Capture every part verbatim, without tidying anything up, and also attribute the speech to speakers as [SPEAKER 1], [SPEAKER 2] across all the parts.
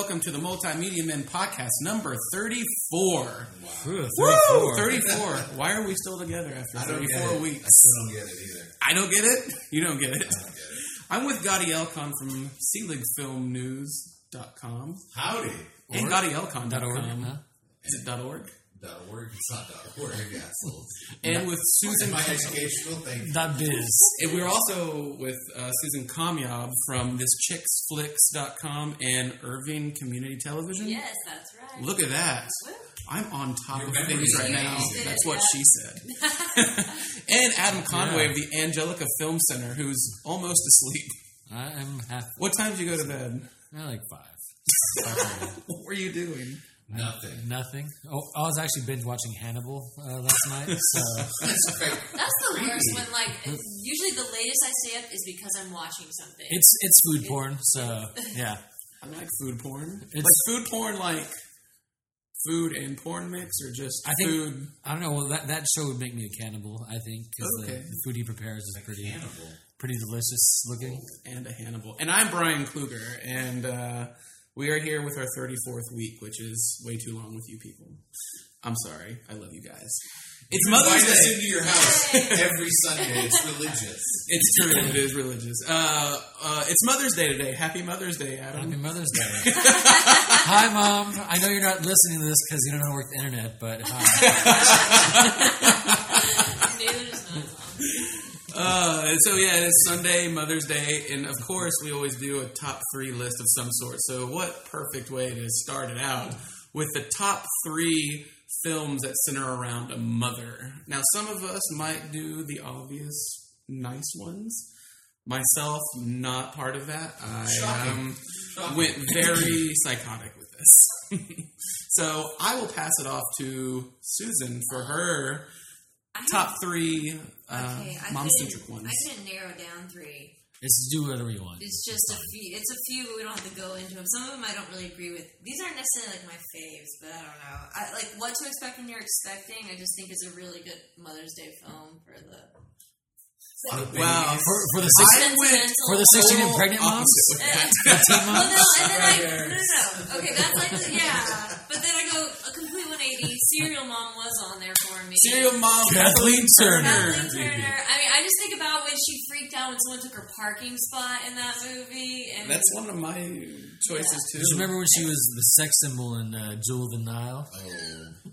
[SPEAKER 1] welcome to the Multimedia Men podcast number thirty-four.
[SPEAKER 2] Wow.
[SPEAKER 1] Woo!
[SPEAKER 2] thirty-four.
[SPEAKER 1] thirty-four. Why are we still together after thirty-four weeks?
[SPEAKER 2] I still don't get it either.
[SPEAKER 1] I don't get it? You don't get it?
[SPEAKER 2] I don't get it.
[SPEAKER 1] I'm with Gotti Elcon from C League Film News dot com.
[SPEAKER 2] Howdy.
[SPEAKER 1] And Gotti Elcon dot
[SPEAKER 3] Org,
[SPEAKER 1] com.
[SPEAKER 3] huh?
[SPEAKER 1] Is it .org?
[SPEAKER 2] Dot org. It's not dot org, assholes.
[SPEAKER 1] And with Susan...
[SPEAKER 2] My educational thing.
[SPEAKER 3] Dot biz.
[SPEAKER 1] And we're also with uh, Susan Kamyab from this chicks flicks dot com and Irving Community Television.
[SPEAKER 4] Yes, that's right.
[SPEAKER 1] Look at that.
[SPEAKER 4] Woo.
[SPEAKER 1] I'm on top
[SPEAKER 2] Your
[SPEAKER 1] of
[SPEAKER 2] memory
[SPEAKER 1] things
[SPEAKER 2] is
[SPEAKER 1] right now.
[SPEAKER 2] amazing.
[SPEAKER 1] That's what she said. And Adam Conway of the Angelica Film Center, who's almost asleep.
[SPEAKER 3] I am half.
[SPEAKER 1] What time did you go to bed?
[SPEAKER 3] I like five. five
[SPEAKER 1] What were you doing?
[SPEAKER 2] Nothing.
[SPEAKER 3] Nothing. Oh, I was actually binge watching Hannibal uh, last night. So
[SPEAKER 2] That's great.
[SPEAKER 4] That's the worst when, like, usually the latest I stay up is because I'm watching something.
[SPEAKER 3] it's it's food porn. So yeah,
[SPEAKER 1] I like food porn.
[SPEAKER 3] It's-
[SPEAKER 1] But food porn like food and porn mix or just
[SPEAKER 3] I think
[SPEAKER 1] food?
[SPEAKER 3] I don't know. Well, that, that show would make me a cannibal. I think because
[SPEAKER 1] Okay.
[SPEAKER 3] the, the food he prepares is pretty
[SPEAKER 2] Hannibal.
[SPEAKER 3] pretty delicious looking.
[SPEAKER 1] And a Hannibal. And I'm Brian Kluger, and uh, we are here with our thirty-fourth week, which is way too long with you people. I'm sorry. I love you guys. It's
[SPEAKER 2] You
[SPEAKER 1] Mother's
[SPEAKER 2] invite us
[SPEAKER 1] Day.
[SPEAKER 2] into your house every Sunday. It's religious.
[SPEAKER 1] It's true. It is religious. Uh, uh, it's Mother's Day today. Happy Mother's Day, Adam.
[SPEAKER 3] Happy Mother's Day. Hi, Mom. I know you're not listening to this because you don't know how to work the internet, but hi.
[SPEAKER 4] Neither does my mom.
[SPEAKER 1] Uh, so yeah, it's Sunday, Mother's Day, and of course we always do a top three list of some sort. So what perfect way to start it out with the top three films that center around a mother. Now some of us might do the obvious nice ones. Myself, not part of that. I um, went very psychotic with this. So I will pass it off to Susan for her
[SPEAKER 4] I
[SPEAKER 1] top three uh,
[SPEAKER 4] okay, I
[SPEAKER 1] mom-centric
[SPEAKER 4] couldn't-
[SPEAKER 1] ones.
[SPEAKER 4] I couldn't narrow down three.
[SPEAKER 3] Just do whatever you want.
[SPEAKER 4] It's just a few. It's a few, but we don't have to go into them. Some of them I don't really agree with. These aren't necessarily like my faves, but I don't know. I like What to Expect When You're Expecting. I just think is a really good Mother's Day film for the.
[SPEAKER 1] Wow.
[SPEAKER 3] For, for the
[SPEAKER 1] I
[SPEAKER 3] six,
[SPEAKER 1] went
[SPEAKER 3] for the sixteen and pregnant moms.
[SPEAKER 1] opposite with that.
[SPEAKER 3] Teen
[SPEAKER 4] Well,
[SPEAKER 3] moms.
[SPEAKER 4] no, and then like,
[SPEAKER 1] Right
[SPEAKER 4] no, no, no. Okay, that's like, yeah. But then I go a complete one eighty. Serial Mom was on there for me.
[SPEAKER 1] Serial mom
[SPEAKER 3] Kathleen Turner.
[SPEAKER 4] Kathleen Turner. I mean, I just think about when she freaked out when someone took her parking spot in that movie. And
[SPEAKER 1] That's one of my choices too.
[SPEAKER 3] Just remember when she was the sex symbol in uh, Jewel of the Nile?
[SPEAKER 2] Oh.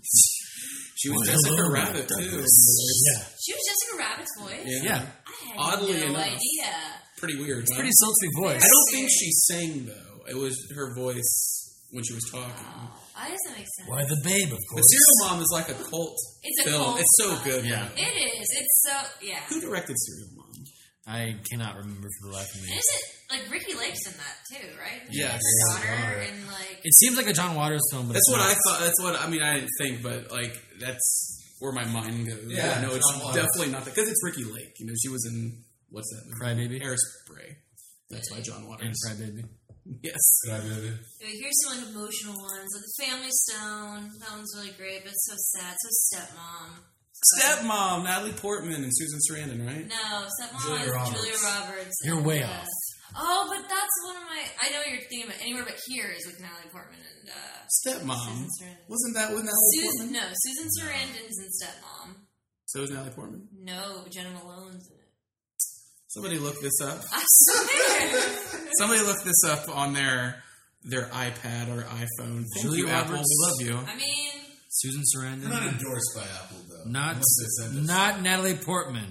[SPEAKER 1] She was Jessica Rabbit too.
[SPEAKER 3] Yeah.
[SPEAKER 4] she was Jessica Rabbit's voice.
[SPEAKER 1] Yeah.
[SPEAKER 3] Yeah.
[SPEAKER 4] I had
[SPEAKER 1] Oddly
[SPEAKER 4] no
[SPEAKER 1] enough.
[SPEAKER 4] idea.
[SPEAKER 1] Pretty weird. huh?
[SPEAKER 3] Pretty sultry voice.
[SPEAKER 1] I don't think she sang though. It was her voice when she was talking.
[SPEAKER 4] Oh, that doesn't make sense.
[SPEAKER 3] Why the babe, of
[SPEAKER 1] But
[SPEAKER 3] course.
[SPEAKER 1] Serial Mom is like a cult
[SPEAKER 4] It's a
[SPEAKER 1] film.
[SPEAKER 4] cult
[SPEAKER 1] It's so
[SPEAKER 4] film.
[SPEAKER 1] good.
[SPEAKER 3] Yeah.
[SPEAKER 1] though.
[SPEAKER 4] It is. It's so yeah.
[SPEAKER 1] Who directed Serial Mom?
[SPEAKER 3] I cannot remember for the life of me.
[SPEAKER 4] Is it like Ricky Lake's in that too, right?
[SPEAKER 1] Yes.
[SPEAKER 4] Her daughter
[SPEAKER 3] Yeah.
[SPEAKER 4] and like
[SPEAKER 3] It seems like a John Waters film, but
[SPEAKER 1] That's
[SPEAKER 3] it's
[SPEAKER 1] what
[SPEAKER 3] not.
[SPEAKER 1] I thought. That's what I mean. I didn't think, but like that's where my mind goes.
[SPEAKER 2] Yeah,
[SPEAKER 1] I know it's
[SPEAKER 2] John Waters.
[SPEAKER 1] definitely not that because it's Ricky Lake. You know, she was in what's that? movie?
[SPEAKER 3] Crybaby?
[SPEAKER 1] Hairspray. That's why John
[SPEAKER 3] And
[SPEAKER 1] Waters.
[SPEAKER 3] Crybaby.
[SPEAKER 1] Yes.
[SPEAKER 4] Okay, here's some emotional ones. Like The Family Stone. That one's really great, but it's so sad. So Stepmom.
[SPEAKER 1] Stepmom, Natalie Portman and Susan Sarandon, right?
[SPEAKER 4] No, Stepmom
[SPEAKER 2] Julia
[SPEAKER 4] is
[SPEAKER 2] Roberts.
[SPEAKER 4] Julia Roberts.
[SPEAKER 3] You're
[SPEAKER 4] and,
[SPEAKER 3] way
[SPEAKER 4] uh,
[SPEAKER 3] off.
[SPEAKER 4] Oh, but that's one of my. I know what you're thinking about. Anywhere But Here is with Natalie Portman and uh,
[SPEAKER 1] Stepmom.
[SPEAKER 4] Susan Sarandon.
[SPEAKER 1] Wasn't that with Natalie
[SPEAKER 4] Susan.
[SPEAKER 1] Portman?
[SPEAKER 4] No, Susan Sarandon's in Stepmom.
[SPEAKER 1] So is Natalie Portman.
[SPEAKER 4] No, Jenna Malone's in it.
[SPEAKER 1] Somebody look this up.
[SPEAKER 4] I swear.
[SPEAKER 1] Somebody look this up on their their iPad or iPhone. Thank
[SPEAKER 3] Julia
[SPEAKER 1] you, Apple.
[SPEAKER 3] Roberts.
[SPEAKER 1] We love you.
[SPEAKER 4] I mean,
[SPEAKER 3] Susan
[SPEAKER 2] They're
[SPEAKER 3] Sarandon.
[SPEAKER 2] not endorsed by Apple, though.
[SPEAKER 3] Not,
[SPEAKER 2] Unless they send us.
[SPEAKER 3] not Natalie Portman.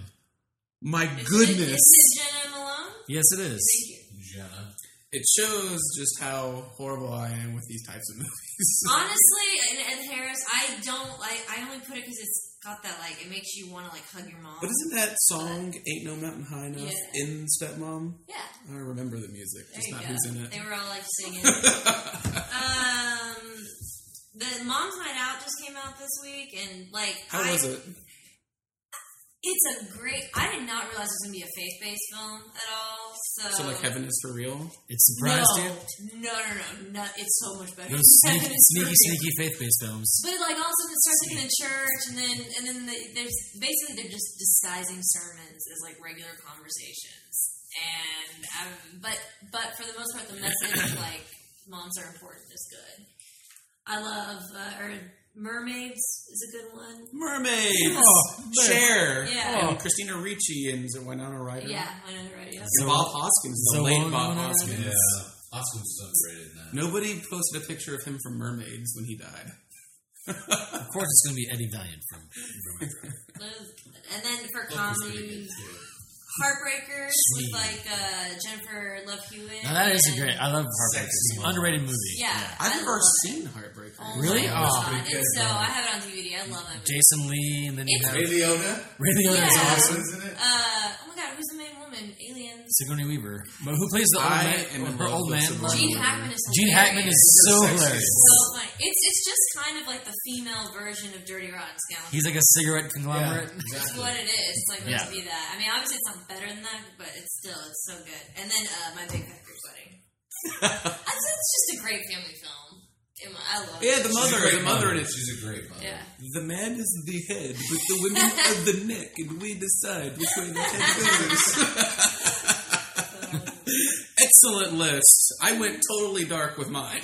[SPEAKER 1] My
[SPEAKER 4] is
[SPEAKER 1] goodness.
[SPEAKER 4] It, is it Jenna Malone?
[SPEAKER 3] Yes, it is.
[SPEAKER 4] Thank you.
[SPEAKER 2] Jenna.
[SPEAKER 1] It shows just how horrible I am with these types of movies.
[SPEAKER 4] Honestly, and Ed Harris, I don't like. I only put it because it's got that like. It makes you want to like hug your mom.
[SPEAKER 1] But isn't that song "Ain't No Mountain High Enough"
[SPEAKER 4] Yeah.
[SPEAKER 1] in Stepmom?
[SPEAKER 4] Yeah.
[SPEAKER 1] I don't remember the music,
[SPEAKER 4] There
[SPEAKER 1] just
[SPEAKER 4] you
[SPEAKER 1] not
[SPEAKER 4] go.
[SPEAKER 1] who's in it.
[SPEAKER 4] They were all like singing. um, the Mom's Night Out just came out this week, and like,
[SPEAKER 1] How
[SPEAKER 4] I,
[SPEAKER 1] was it?
[SPEAKER 4] It's a great. I did not realize it was gonna be a faith-based film at all. So,
[SPEAKER 1] So like Heaven is for real?
[SPEAKER 3] It surprised
[SPEAKER 4] no,
[SPEAKER 3] you?
[SPEAKER 4] no, no, no, no. It's so much better.
[SPEAKER 3] Those
[SPEAKER 4] than
[SPEAKER 3] sneaky,
[SPEAKER 4] Heaven is for
[SPEAKER 3] sneaky,
[SPEAKER 4] Real.
[SPEAKER 3] sneaky faith-based films.
[SPEAKER 4] But like also it starts like in a church, and then and then the, there's basically they're just disguising sermons as like regular conversations, and um, but but for the most part the message like moms are important is good. I love, uh, or Mermaids is a good one.
[SPEAKER 1] Mermaids!
[SPEAKER 3] Oh,
[SPEAKER 1] Cher!
[SPEAKER 4] Yeah.
[SPEAKER 1] And Christina Ricci and Winona Ryder.
[SPEAKER 4] Yeah, I know, right? Yeah.
[SPEAKER 1] And Bob Hoskins, the
[SPEAKER 3] Zoe
[SPEAKER 1] late Bob
[SPEAKER 3] Winona
[SPEAKER 1] Hoskins.
[SPEAKER 3] Ryder.
[SPEAKER 2] Yeah. Oscar was underrated in that.
[SPEAKER 1] Nobody posted a picture of him from Mermaids when he died.
[SPEAKER 3] Of course, it's going to be Eddie Valiant from. from
[SPEAKER 4] And then for
[SPEAKER 2] Love was pretty
[SPEAKER 4] comedy,
[SPEAKER 2] good, too.
[SPEAKER 4] Heartbreakers
[SPEAKER 3] Sweet.
[SPEAKER 4] with like uh, Jennifer Love Hewitt.
[SPEAKER 3] now that is a
[SPEAKER 4] and-
[SPEAKER 3] great. I love Heartbreakers.
[SPEAKER 2] Sexy.
[SPEAKER 3] Underrated movie.
[SPEAKER 4] Yeah,
[SPEAKER 1] I've
[SPEAKER 4] I
[SPEAKER 1] never
[SPEAKER 4] love
[SPEAKER 1] seen
[SPEAKER 4] it.
[SPEAKER 1] Heartbreaker.
[SPEAKER 4] Oh
[SPEAKER 3] Really?
[SPEAKER 4] my
[SPEAKER 3] Oh.
[SPEAKER 4] God.
[SPEAKER 2] Pretty
[SPEAKER 4] It's
[SPEAKER 2] good,
[SPEAKER 4] so
[SPEAKER 2] though.
[SPEAKER 4] I have it on D V D. I love that movie.
[SPEAKER 3] Jason Lee, and then you
[SPEAKER 4] It's-
[SPEAKER 3] have
[SPEAKER 2] Ray Liotta?
[SPEAKER 3] Ray Liotta is
[SPEAKER 4] Yeah.
[SPEAKER 3] awesome.
[SPEAKER 2] Isn't it?
[SPEAKER 4] Uh, oh my God, who's the main woman? Aliens.
[SPEAKER 3] Sigourney Weaver, but who plays the old
[SPEAKER 1] I
[SPEAKER 3] man?
[SPEAKER 1] am in
[SPEAKER 3] Her
[SPEAKER 1] love
[SPEAKER 3] old
[SPEAKER 1] with
[SPEAKER 3] man.
[SPEAKER 1] Sigourney
[SPEAKER 4] Gene
[SPEAKER 1] Weaver.
[SPEAKER 4] Hackman is
[SPEAKER 3] Gene Hackman is so
[SPEAKER 2] Sexy.
[SPEAKER 3] hilarious.
[SPEAKER 4] so funny. It's it's just kind of like the female version of Dirty Rotten Scoundrels.
[SPEAKER 3] He's like a cigarette conglomerate.
[SPEAKER 4] It's
[SPEAKER 2] Exactly.
[SPEAKER 4] what it is. It's like meant
[SPEAKER 3] Yeah.
[SPEAKER 4] to be that. I mean, obviously it's not better than that, but it's still it's so good. And then uh, My Big Fat Greek Wedding. That's it's just a great family film. It- I love
[SPEAKER 1] Yeah,
[SPEAKER 4] it.
[SPEAKER 1] the
[SPEAKER 2] She's a
[SPEAKER 1] mother,
[SPEAKER 2] great
[SPEAKER 1] the mother in it.
[SPEAKER 2] She's a great mother.
[SPEAKER 4] Yeah.
[SPEAKER 1] The man is the head with the women of the neck, and we decide which way the head goes. Excellent list. I went totally dark with mine.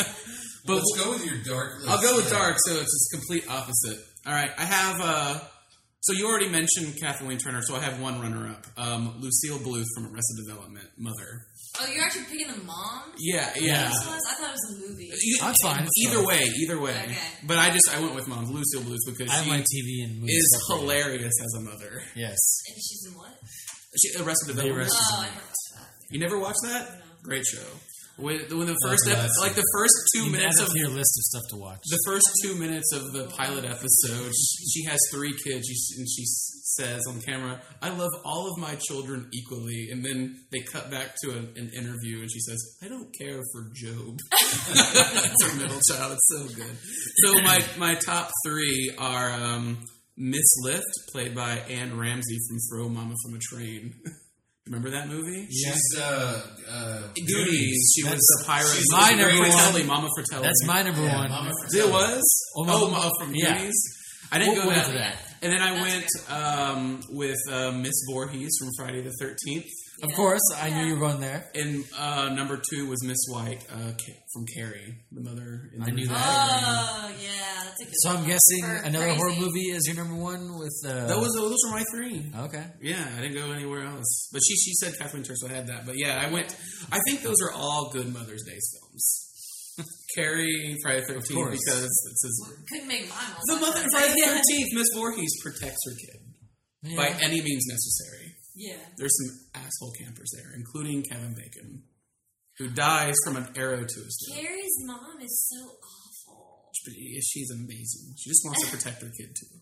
[SPEAKER 1] But
[SPEAKER 2] Let's go with your dark list.
[SPEAKER 1] I'll go with
[SPEAKER 2] Yeah.
[SPEAKER 1] dark, so it's just complete opposite. All right, I have. Uh, so you already mentioned Kathleen Turner, so I have one runner-up. Um, Lucille Bluth from Arrested Development, Mother.
[SPEAKER 4] Oh, you're actually picking the mom?
[SPEAKER 1] Yeah, yeah.
[SPEAKER 4] This was? I thought it was a movie.
[SPEAKER 1] You-
[SPEAKER 3] That's fine, that's
[SPEAKER 1] Either
[SPEAKER 3] fine.
[SPEAKER 1] way, either way.
[SPEAKER 4] Okay.
[SPEAKER 1] But I just I went with mom, Lucille Bluth, because
[SPEAKER 3] I have
[SPEAKER 1] she
[SPEAKER 3] my T V and movies
[SPEAKER 1] is
[SPEAKER 3] separated.
[SPEAKER 1] hilarious as a mother.
[SPEAKER 3] Yes.
[SPEAKER 4] And she's in what?
[SPEAKER 1] She, Arrested
[SPEAKER 3] The
[SPEAKER 1] Development.
[SPEAKER 3] Arrested-
[SPEAKER 4] Oh, I never watched that.
[SPEAKER 1] You never watched that?
[SPEAKER 4] No.
[SPEAKER 1] Great show. When, when the first
[SPEAKER 2] Oh,
[SPEAKER 1] ep-
[SPEAKER 2] that's-
[SPEAKER 1] like the first two
[SPEAKER 3] You can
[SPEAKER 1] minutes
[SPEAKER 3] add
[SPEAKER 1] of
[SPEAKER 3] it to your list of stuff to watch.
[SPEAKER 1] the first two minutes of the pilot episode, she, she has three kids, she, and she s- says on camera, "I love all of my children equally." And then they cut back to an, an interview, and she says, "I don't care for Job." That's her middle child. It's so good. So my my top three are um, Miss Lift, played by Anne Ramsey from Throw Mama from a Train. Remember that movie?
[SPEAKER 2] She's, uh, uh,
[SPEAKER 1] Goonies. She was
[SPEAKER 3] That's-
[SPEAKER 1] the pirate.
[SPEAKER 2] she's
[SPEAKER 3] my number
[SPEAKER 1] Fratelli,
[SPEAKER 3] one.
[SPEAKER 1] Mama Fratelli.
[SPEAKER 3] That's my number
[SPEAKER 2] Yeah,
[SPEAKER 3] one.
[SPEAKER 2] Mama
[SPEAKER 1] It was?
[SPEAKER 3] Oh,
[SPEAKER 1] Oh,
[SPEAKER 3] Mama-
[SPEAKER 1] Ma- from
[SPEAKER 3] yeah.
[SPEAKER 1] Goonies? I didn't
[SPEAKER 3] We'll
[SPEAKER 1] go
[SPEAKER 3] wait
[SPEAKER 1] that.
[SPEAKER 3] for that.
[SPEAKER 1] And then I
[SPEAKER 4] That's
[SPEAKER 1] went um, with uh, Miss Voorhees from Friday the thirteenth.
[SPEAKER 3] Of
[SPEAKER 4] Yeah.
[SPEAKER 3] course, I knew
[SPEAKER 4] Yeah.
[SPEAKER 3] you were going there.
[SPEAKER 1] And uh, number two was Miss White uh, Ca- from Carrie, the mother. In
[SPEAKER 3] I
[SPEAKER 1] the
[SPEAKER 3] knew that.
[SPEAKER 4] Oh, yeah. That's a good
[SPEAKER 3] So I'm
[SPEAKER 4] one.
[SPEAKER 3] guessing
[SPEAKER 4] For
[SPEAKER 3] another
[SPEAKER 4] crazy.
[SPEAKER 3] horror movie is your number one with. Uh,
[SPEAKER 1] That was those were my three.
[SPEAKER 3] okay.
[SPEAKER 1] Yeah, I didn't go anywhere else. But she she said Kathleen Turner, so I had that. But yeah, I went. I think those are all good Mother's Day films. Carrie, Friday the thirteenth,
[SPEAKER 3] course.
[SPEAKER 1] because it's his,
[SPEAKER 4] Couldn't make mine.
[SPEAKER 1] the
[SPEAKER 4] all
[SPEAKER 1] mother.
[SPEAKER 4] time.
[SPEAKER 1] Friday the
[SPEAKER 4] Yeah.
[SPEAKER 1] thirteenth, Miss Voorhees protects her kid
[SPEAKER 3] Yeah.
[SPEAKER 1] by any means necessary.
[SPEAKER 4] Yeah.
[SPEAKER 1] There's some asshole campers there, including Kevin Bacon, who dies from an arrow to his throat.
[SPEAKER 4] Carrie's mom is so awful.
[SPEAKER 1] She's amazing. She just wants to protect her kid too.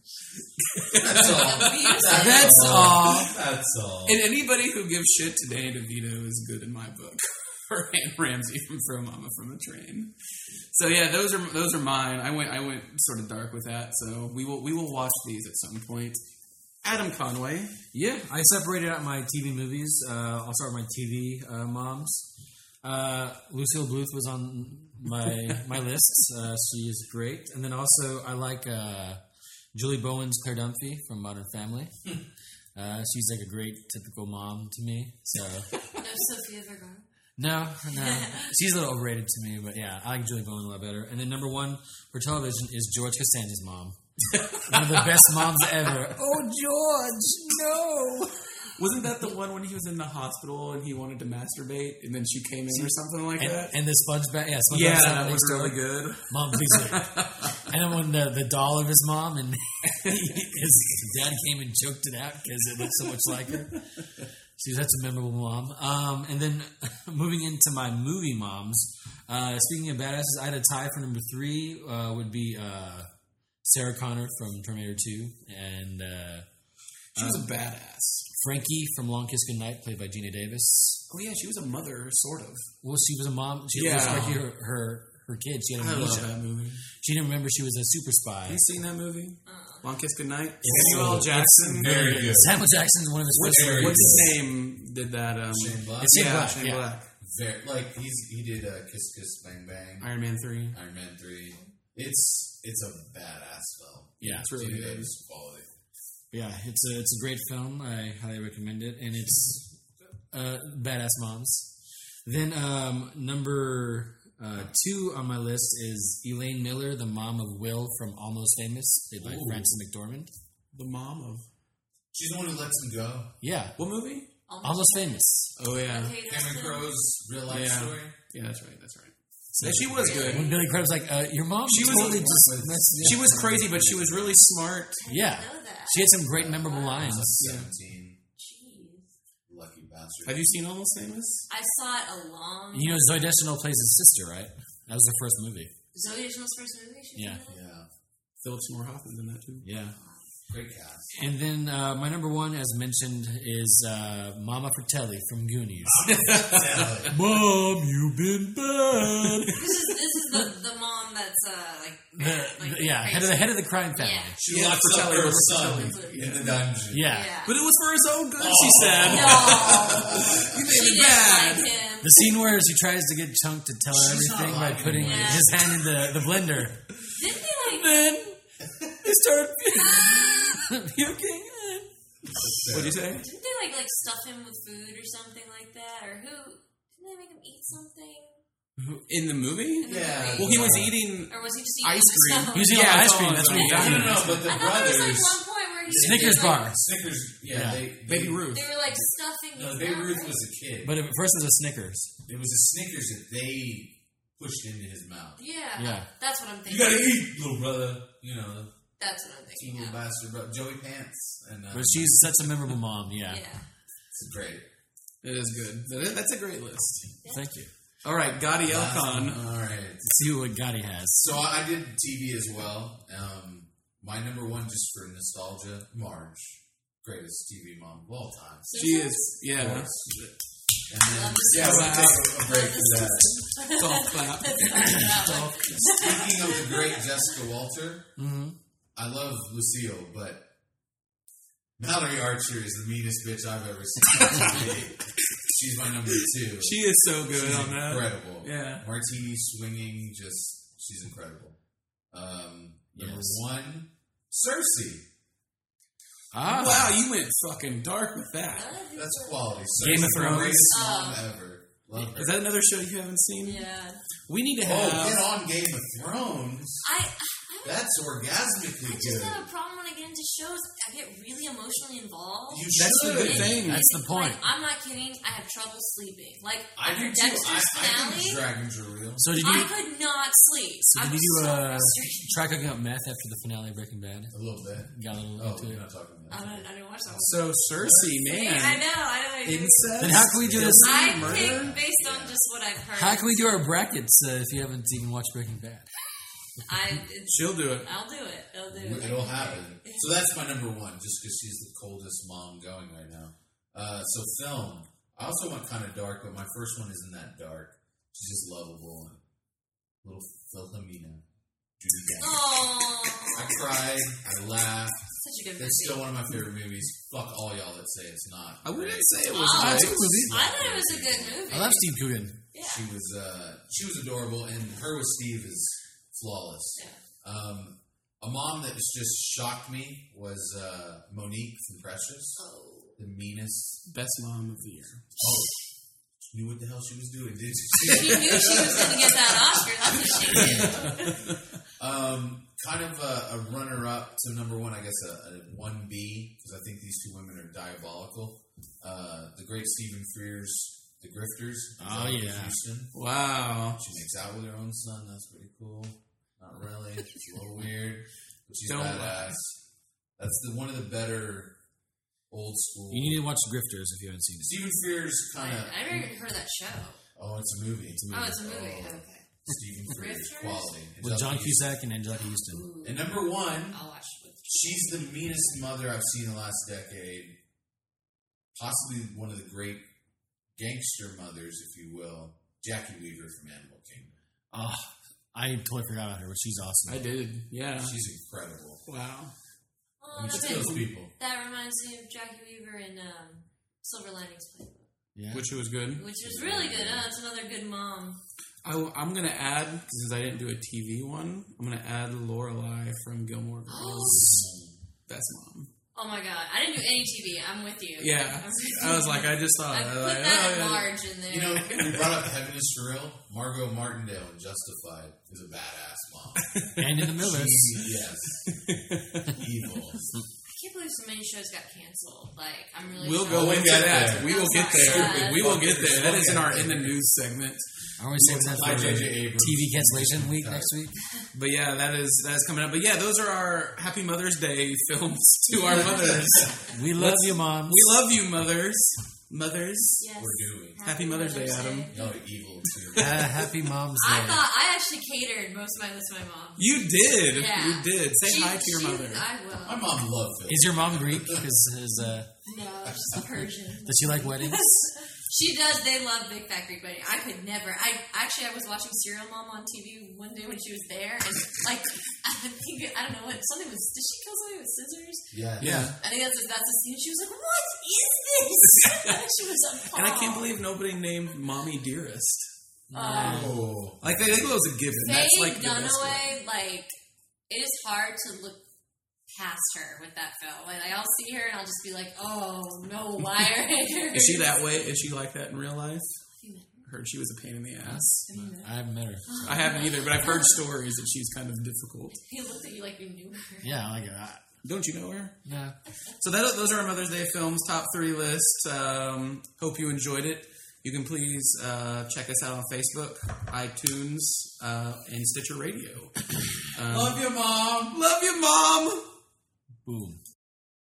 [SPEAKER 2] That's all.
[SPEAKER 4] Abusive.
[SPEAKER 3] That's all.
[SPEAKER 2] That's all.
[SPEAKER 1] And anybody who gives shit to Danny DeVito is good in my book. Or Anne Ramsey from Throw Mama from a Train. So yeah, those are those are mine. I went I went sort of dark with that. So we will we will watch these at some point. Adam Conway.
[SPEAKER 3] Yeah, I separated out my T V movies. Uh, I'll start with my T V uh, moms. Uh, Lucille Bluth was on my my list. Uh, she is great, and then also I like uh, Julie Bowen's Claire Dunphy from Modern Family. Uh, she's like a great typical mom to me. So
[SPEAKER 4] No, Sophia Vergara.
[SPEAKER 3] no, no, she's a little overrated to me, but yeah, I like Julie Bowen a lot better. And then number one for television is George Costanza's mom. One of the best moms ever. Oh, George, no.
[SPEAKER 1] Wasn't that the one when he was in the hospital and he wanted to masturbate and then she came in or something like
[SPEAKER 3] And,
[SPEAKER 1] that?
[SPEAKER 3] and the sponge bag, yeah, sponge
[SPEAKER 1] Yeah,
[SPEAKER 3] bag
[SPEAKER 1] that
[SPEAKER 3] next
[SPEAKER 1] was
[SPEAKER 3] door.
[SPEAKER 1] really good.
[SPEAKER 3] Mom, please wait. And then when the, the doll of his mom and his dad came and choked it out because it looked so much like her. She was such a memorable mom. Um, and then moving into my movie moms, uh, speaking of badasses, I had a tie for number three uh, would be uh, Sarah Connor from Terminator two and uh,
[SPEAKER 1] She was a badass.
[SPEAKER 3] Frankie from Long Kiss Goodnight, played by Gina Davis.
[SPEAKER 1] Oh yeah, she was a mother, sort of.
[SPEAKER 3] Well, she was a mom. She
[SPEAKER 1] Yeah.
[SPEAKER 3] was Frankie, her, her, her kid. She had
[SPEAKER 1] I love
[SPEAKER 3] amnesia.
[SPEAKER 1] that movie.
[SPEAKER 3] She didn't remember she was a super spy.
[SPEAKER 1] Have you seen that movie? Long Kiss Goodnight?
[SPEAKER 3] It's
[SPEAKER 1] Samuel L.
[SPEAKER 3] so-
[SPEAKER 1] Jackson.
[SPEAKER 3] it's
[SPEAKER 2] very good.
[SPEAKER 3] Samuel Jackson's one of his
[SPEAKER 1] What's,
[SPEAKER 3] first
[SPEAKER 2] Very
[SPEAKER 1] what's
[SPEAKER 3] movies.
[SPEAKER 1] his name did that? Um,
[SPEAKER 2] Shane Black.
[SPEAKER 3] It's Shane
[SPEAKER 1] yeah,
[SPEAKER 3] Black,
[SPEAKER 1] Shane
[SPEAKER 3] yeah.
[SPEAKER 1] Black.
[SPEAKER 2] Very, like he's he did uh, Kiss Kiss Bang Bang,
[SPEAKER 1] Iron Man three.
[SPEAKER 2] Iron Man three. It's it's a badass film.
[SPEAKER 3] Yeah,
[SPEAKER 1] It's really
[SPEAKER 2] Gina
[SPEAKER 1] good.
[SPEAKER 2] Davis quality.
[SPEAKER 3] Yeah, it's a it's a great film. I highly recommend it, and it's uh, badass moms. Then um, number Uh, two on my list is Elaine Miller, the mom of Will from Almost Famous, played by
[SPEAKER 1] Ooh.
[SPEAKER 3] Frances McDormand.
[SPEAKER 1] The mom of
[SPEAKER 2] She's the one who lets him go.
[SPEAKER 3] Yeah,
[SPEAKER 1] what movie?
[SPEAKER 3] Almost Famous.
[SPEAKER 1] Oh yeah,
[SPEAKER 4] Okay, that's
[SPEAKER 2] Cameron
[SPEAKER 4] the-
[SPEAKER 2] Crowe's real life
[SPEAKER 1] Yeah.
[SPEAKER 2] story.
[SPEAKER 1] yeah, that's right, that's right. Yeah, she was good.
[SPEAKER 3] When Billy Crab's like, uh, your mom
[SPEAKER 1] She was-
[SPEAKER 3] totally just messed me
[SPEAKER 1] She
[SPEAKER 3] up.
[SPEAKER 1] was crazy, but she was really smart.
[SPEAKER 4] I didn't
[SPEAKER 3] Yeah.
[SPEAKER 4] know that.
[SPEAKER 3] She had some great memorable lines.
[SPEAKER 1] Yeah.
[SPEAKER 2] seventeen.
[SPEAKER 4] Jeez.
[SPEAKER 2] Lucky bastard.
[SPEAKER 1] Have you seen Almost Famous?
[SPEAKER 4] I saw it a long.
[SPEAKER 3] You know, Zoe Deschanel plays his sister, right? That was her first movie.
[SPEAKER 4] Zoe Deschanel's first movie. She was
[SPEAKER 3] Yeah.
[SPEAKER 4] in that?
[SPEAKER 2] Yeah.
[SPEAKER 1] Philip Seymour Hoffman's in that too.
[SPEAKER 3] Yeah.
[SPEAKER 2] Great cast.
[SPEAKER 3] And then uh, my number one, as mentioned, is uh, Mama Fratelli from Goonies.
[SPEAKER 2] Yeah.
[SPEAKER 3] Mom, you've been bad.
[SPEAKER 4] This is this is the, the mom that's uh like,
[SPEAKER 3] The,
[SPEAKER 4] mad, like
[SPEAKER 3] the- yeah, head of the head of the crime family.
[SPEAKER 4] Yeah.
[SPEAKER 2] She
[SPEAKER 1] Yeah,
[SPEAKER 2] locks up
[SPEAKER 1] Fratelli
[SPEAKER 2] her
[SPEAKER 1] was
[SPEAKER 2] son
[SPEAKER 4] Fratelli.
[SPEAKER 2] in the dungeon.
[SPEAKER 3] Yeah.
[SPEAKER 4] Yeah.
[SPEAKER 1] But it was for his own good, she said.
[SPEAKER 4] No,
[SPEAKER 1] You
[SPEAKER 4] she
[SPEAKER 1] made it
[SPEAKER 4] didn't
[SPEAKER 1] bad.
[SPEAKER 4] like him.
[SPEAKER 3] The scene where she tries to get Chunk to tell her
[SPEAKER 2] She's not
[SPEAKER 3] everything by
[SPEAKER 2] liking
[SPEAKER 3] putting
[SPEAKER 4] him. Yeah.
[SPEAKER 3] his hand in the, the blender.
[SPEAKER 4] Didn't they like?
[SPEAKER 3] Then they started puking.
[SPEAKER 1] What'd you say?
[SPEAKER 4] Didn't they like like stuff him with food or something like that? Or who? Didn't they make him eat something?
[SPEAKER 1] In the movie?
[SPEAKER 4] In the
[SPEAKER 2] Yeah.
[SPEAKER 4] movie?
[SPEAKER 1] Well, he was eating
[SPEAKER 4] Or was he just eating
[SPEAKER 1] ice cream.
[SPEAKER 4] himself?
[SPEAKER 3] He was eating
[SPEAKER 1] Yeah,
[SPEAKER 3] ice
[SPEAKER 1] it's
[SPEAKER 3] cream.
[SPEAKER 1] all
[SPEAKER 3] That's what he
[SPEAKER 1] on
[SPEAKER 3] found.
[SPEAKER 2] No,
[SPEAKER 3] him.
[SPEAKER 2] no, no, but the
[SPEAKER 4] I thought there was
[SPEAKER 2] brothers.
[SPEAKER 4] like one point where he
[SPEAKER 3] Snickers
[SPEAKER 4] was,
[SPEAKER 3] bar.
[SPEAKER 4] like,
[SPEAKER 2] Snickers, yeah,
[SPEAKER 3] Yeah.
[SPEAKER 2] They,
[SPEAKER 1] Baby
[SPEAKER 2] they,
[SPEAKER 1] Ruth.
[SPEAKER 4] They were like stuffing.
[SPEAKER 2] No,
[SPEAKER 4] his
[SPEAKER 2] Baby
[SPEAKER 4] mouth,
[SPEAKER 2] Ruth
[SPEAKER 4] right?
[SPEAKER 2] was a kid.
[SPEAKER 3] But at first it was a Snickers.
[SPEAKER 2] It was the Snickers that they pushed into his mouth.
[SPEAKER 4] Yeah.
[SPEAKER 3] Yeah.
[SPEAKER 4] That's what I'm
[SPEAKER 2] You
[SPEAKER 4] thinking.
[SPEAKER 2] gotta eat, little brother. You know,
[SPEAKER 4] That's what I'm
[SPEAKER 2] cute
[SPEAKER 4] thinking.
[SPEAKER 2] little
[SPEAKER 4] Yeah.
[SPEAKER 2] bastard brother. Joey Pants. And uh,
[SPEAKER 3] But she's such a memorable mom. Yeah.
[SPEAKER 4] Yeah.
[SPEAKER 2] it's great.
[SPEAKER 1] It is good. That- That's a great list.
[SPEAKER 3] Thank you.
[SPEAKER 1] All right, Gotti
[SPEAKER 2] Last one.
[SPEAKER 1] Elcon.
[SPEAKER 2] All right.
[SPEAKER 3] Let's see what Gotti has.
[SPEAKER 2] So I did T V as well. Um, my number one, just for nostalgia, Marge, greatest T V mom of all time.
[SPEAKER 1] She is,
[SPEAKER 2] Of
[SPEAKER 1] yeah.
[SPEAKER 2] course. And then,
[SPEAKER 4] Love the
[SPEAKER 2] yeah, we'll
[SPEAKER 1] Simpsons.
[SPEAKER 2] take a, a break for that.
[SPEAKER 1] Golf clap.
[SPEAKER 2] Speaking of the great Jessica Walter,
[SPEAKER 3] Mm-hmm.
[SPEAKER 2] I love Lucille, but Mallory Archer is the meanest bitch I've ever seen on T V. She's my number two.
[SPEAKER 1] She is so good
[SPEAKER 2] She's
[SPEAKER 1] on that.
[SPEAKER 2] incredible.
[SPEAKER 1] Yeah.
[SPEAKER 2] Martini swinging, just she's incredible. Um, number
[SPEAKER 3] Yes.
[SPEAKER 2] one, Cersei.
[SPEAKER 3] Ah.
[SPEAKER 1] Wow, you went fucking dark with that.
[SPEAKER 2] That's quality.
[SPEAKER 3] Game of
[SPEAKER 2] Cersei's the
[SPEAKER 3] Thrones.
[SPEAKER 2] greatest
[SPEAKER 4] Oh.
[SPEAKER 2] mom ever. Love her.
[SPEAKER 1] Is that another show you haven't seen?
[SPEAKER 4] Yeah.
[SPEAKER 1] We need to
[SPEAKER 2] Oh,
[SPEAKER 1] have.
[SPEAKER 2] get on Game of Thrones.
[SPEAKER 4] I, I,
[SPEAKER 2] That's orgasmically
[SPEAKER 4] I just
[SPEAKER 2] good.
[SPEAKER 4] have a problem when I get into shows. I get really emotionally involved.
[SPEAKER 2] You
[SPEAKER 1] That's the
[SPEAKER 2] should.
[SPEAKER 1] good thing.
[SPEAKER 3] That's the point.
[SPEAKER 4] Like, I'm not kidding. I have trouble sleeping. Like
[SPEAKER 2] I do too.
[SPEAKER 4] Dexter's
[SPEAKER 2] I, I
[SPEAKER 4] finale,
[SPEAKER 2] think dragons are real.
[SPEAKER 3] So did
[SPEAKER 4] I,
[SPEAKER 3] you?
[SPEAKER 4] could not sleep.
[SPEAKER 3] So
[SPEAKER 4] I
[SPEAKER 3] did
[SPEAKER 4] was
[SPEAKER 3] you do
[SPEAKER 4] so
[SPEAKER 3] uh,
[SPEAKER 4] frustrated.
[SPEAKER 3] try cooking up meth after the finale of Breaking Bad?
[SPEAKER 2] A little bit.
[SPEAKER 3] Got a little
[SPEAKER 2] Oh,
[SPEAKER 3] into
[SPEAKER 2] we're
[SPEAKER 3] it.
[SPEAKER 2] not talking
[SPEAKER 4] I
[SPEAKER 2] about that.
[SPEAKER 4] don't, I didn't watch that one.
[SPEAKER 1] So Cersei,
[SPEAKER 4] I
[SPEAKER 1] man,
[SPEAKER 4] know. I know.
[SPEAKER 1] incest.
[SPEAKER 3] Then how can we do this?
[SPEAKER 4] I
[SPEAKER 1] Murder?
[SPEAKER 4] pick based on just what I've heard.
[SPEAKER 3] How can we do our brackets uh, if you haven't even watched Breaking Bad?
[SPEAKER 4] I, it's,
[SPEAKER 1] She'll do it.
[SPEAKER 4] I'll do it. I'll do it.
[SPEAKER 2] It'll happen. So that's my number one, just because she's the coldest mom going right now. Uh, so film. I also went kind of dark, but my first one isn't that dark. She's just lovable and little Philomena. Judy Garland.
[SPEAKER 4] Oh,
[SPEAKER 2] I cried. I laughed.
[SPEAKER 4] such a good movie.
[SPEAKER 2] It's still one of my favorite movies. Fuck all y'all that say it's not.
[SPEAKER 1] I wouldn't
[SPEAKER 2] great.
[SPEAKER 1] say it was
[SPEAKER 4] Oh,
[SPEAKER 1] great.
[SPEAKER 3] it's a movie.
[SPEAKER 4] I thought it was a good movie.
[SPEAKER 3] I love Steve Coogan.
[SPEAKER 4] Yeah.
[SPEAKER 2] She was uh, she was adorable, and her with Steve is flawless.
[SPEAKER 4] Yeah.
[SPEAKER 2] Um, a mom that was just shocked me was uh, Monique from Precious,
[SPEAKER 4] Oh.
[SPEAKER 2] the meanest.
[SPEAKER 1] Best mom of the year.
[SPEAKER 2] Oh, she knew what the hell she was doing, didn't
[SPEAKER 4] She
[SPEAKER 2] she?
[SPEAKER 4] knew she was going to get that Oscar. That's what she did.
[SPEAKER 2] um, kind of a, a runner-up to number one, I guess a, a one B, because I think these two women are diabolical. Uh, the great Stephen Frears, The Grifters.
[SPEAKER 3] Oh,
[SPEAKER 2] Angelica
[SPEAKER 3] yeah.
[SPEAKER 2] Houston.
[SPEAKER 1] Wow.
[SPEAKER 2] She makes out with her own son. That's pretty cool. Not really. It's a little weird, but she's
[SPEAKER 1] Don't
[SPEAKER 2] badass. That's the one of the better old school.
[SPEAKER 3] You need to watch Grifters if you haven't seen it.
[SPEAKER 2] Stephen Frears
[SPEAKER 4] I,
[SPEAKER 2] kind of.
[SPEAKER 4] I never even heard that show.
[SPEAKER 2] Oh, it's a movie. It's a
[SPEAKER 4] Oh, it's a movie.
[SPEAKER 2] Oh,
[SPEAKER 4] Okay.
[SPEAKER 2] Stephen Frears
[SPEAKER 4] Grifters?
[SPEAKER 2] quality.
[SPEAKER 3] With
[SPEAKER 2] Angelica
[SPEAKER 3] John
[SPEAKER 2] Houston.
[SPEAKER 3] Cusack and Angelica Houston.
[SPEAKER 4] Ooh.
[SPEAKER 2] And number one,
[SPEAKER 4] I'll watch it with
[SPEAKER 2] she's the meanest mother I've seen in the last decade. Possibly one of the great gangster mothers, if you will, Jackie Weaver from Animal Kingdom.
[SPEAKER 3] Oh, I totally forgot about her, but she's awesome.
[SPEAKER 1] I did. Yeah.
[SPEAKER 2] She's incredible.
[SPEAKER 1] Wow.
[SPEAKER 4] Oh,
[SPEAKER 2] I mean, she
[SPEAKER 4] okay.
[SPEAKER 2] kills people.
[SPEAKER 4] That reminds me of Jackie Weaver in um, Silver Linings Playbook,
[SPEAKER 3] Yeah.
[SPEAKER 1] Which was good.
[SPEAKER 4] which was really good. Oh, it's another good mom.
[SPEAKER 1] I, am going to add, since I didn't do a T V one, I'm going to add Lorelai from Gilmore Girls. Best mom.
[SPEAKER 4] Oh my god, I didn't do any T V. I'm with you.
[SPEAKER 1] Yeah,
[SPEAKER 4] I'm with
[SPEAKER 1] I was like, I just thought,
[SPEAKER 4] I
[SPEAKER 1] I
[SPEAKER 4] put
[SPEAKER 1] was like,
[SPEAKER 4] that
[SPEAKER 1] oh, yeah.
[SPEAKER 4] large in there.
[SPEAKER 2] You know, we brought up Heaven is for Real. Margot Martindale in Justified is a badass mom.
[SPEAKER 3] And in the Millers.
[SPEAKER 2] She, yes. Evil.
[SPEAKER 4] I can't believe so many shows got canceled. Like, I'm really.
[SPEAKER 1] We'll
[SPEAKER 4] shocked.
[SPEAKER 1] go
[SPEAKER 2] We'll
[SPEAKER 1] into
[SPEAKER 2] get
[SPEAKER 1] that.
[SPEAKER 2] there.
[SPEAKER 1] We will
[SPEAKER 4] I'm
[SPEAKER 1] get
[SPEAKER 4] sorry.
[SPEAKER 1] there.
[SPEAKER 4] Yeah.
[SPEAKER 1] We will get there. That is in our
[SPEAKER 2] We'll
[SPEAKER 1] in the
[SPEAKER 2] get there.
[SPEAKER 1] news segment.
[SPEAKER 3] Are we saving that
[SPEAKER 2] Like
[SPEAKER 3] for
[SPEAKER 2] J J
[SPEAKER 3] T
[SPEAKER 2] Abrams.
[SPEAKER 3] V cancellation week next week?
[SPEAKER 1] But yeah, that is that is coming up. But yeah, those are our Happy Mother's Day films to our mothers.
[SPEAKER 3] We love you, moms.
[SPEAKER 1] We love you, mothers. Mothers.
[SPEAKER 4] Yes.
[SPEAKER 2] We're doing.
[SPEAKER 1] Happy Mother's Day, Adam.
[SPEAKER 2] Y'all are evil too.
[SPEAKER 3] Uh, happy Mom's Day.
[SPEAKER 4] I thought I actually catered most of my list to my mom.
[SPEAKER 1] You did.
[SPEAKER 4] Yeah.
[SPEAKER 1] You did. Say
[SPEAKER 4] She-
[SPEAKER 1] hi to your
[SPEAKER 4] she-
[SPEAKER 1] mother.
[SPEAKER 4] I will.
[SPEAKER 2] My mom loved Phil.
[SPEAKER 3] Is your mom Greek? Because is uh,
[SPEAKER 4] No, she's Persian.
[SPEAKER 3] does she like weddings?
[SPEAKER 4] She does. They love Big Fat Greek Wedding. I could never. I actually I was watching Serial Mom on T V one day when she was there, and like I think I don't know what something was. Did she kill somebody with scissors?
[SPEAKER 2] Yeah.
[SPEAKER 1] Yeah.
[SPEAKER 4] I think that's that's the scene. She was like, "What is this?" she was appalled.
[SPEAKER 1] And I can't believe nobody named Mommy Dearest.
[SPEAKER 4] Um,
[SPEAKER 2] Oh.
[SPEAKER 1] Like, I think it was a given. That's
[SPEAKER 4] Faye
[SPEAKER 1] like the best one.
[SPEAKER 4] Dunaway, like it is hard to look past her with that film. Like I'll see her and I'll just be like, "Oh no, why are her?"
[SPEAKER 1] Is she that way? Is she like that in real life? Heard she was a pain in the ass.
[SPEAKER 3] I haven't met her.
[SPEAKER 1] I haven't either, but I've heard stories that she's kind of difficult.
[SPEAKER 4] He looked at you like you knew her.
[SPEAKER 3] Yeah, like uh,
[SPEAKER 1] Don't you know her?
[SPEAKER 3] no.
[SPEAKER 1] So that, those are our Mother's Day films, top three list. Um, hope you enjoyed it. You can please uh, check us out on Facebook, iTunes, uh, and Stitcher Radio. Um,
[SPEAKER 2] Love you, mom.
[SPEAKER 1] love you, Mom!
[SPEAKER 3] Boom.